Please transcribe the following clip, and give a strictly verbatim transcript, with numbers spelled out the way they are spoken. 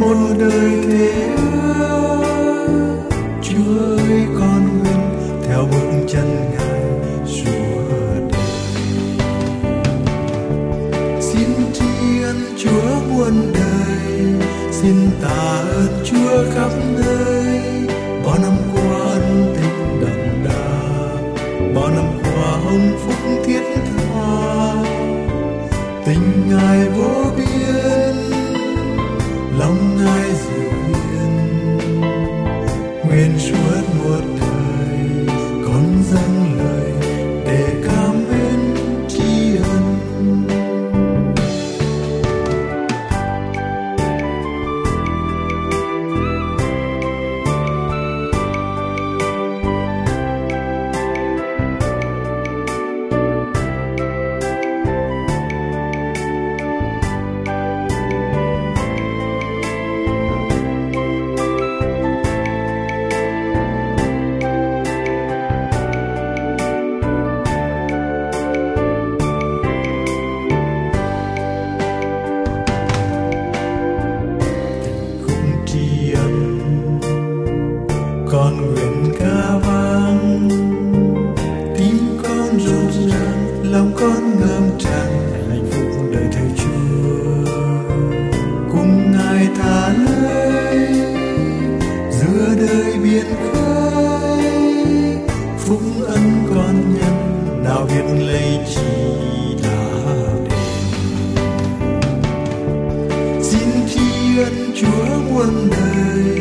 muôn đời thế ước. Chúa ơi con nguyện theo bước chân Ngài suốt đời. Xin tri ân Chúa muôn đời, xin tạ ơn Chúa khắp nơi. Bao năm qua ân tình đậm đà, bao năm qua hồng phúc thiết tha. Tình Ngài vô biên, lòng Ngài dịu hiền. Nguyện suốt một đời con dâng lời để cảm ơn tri ân. Con nguyện ca vang, tim con rộn ràng, lòng con ngập tràn hạnh phúc đời Thầy Chúa. Cùng Ngài thả lơi giữa đời biển khơi, phúc ân con nhân nào biết lấy chi đã đền. Xin tri ân Chúa muôn đời,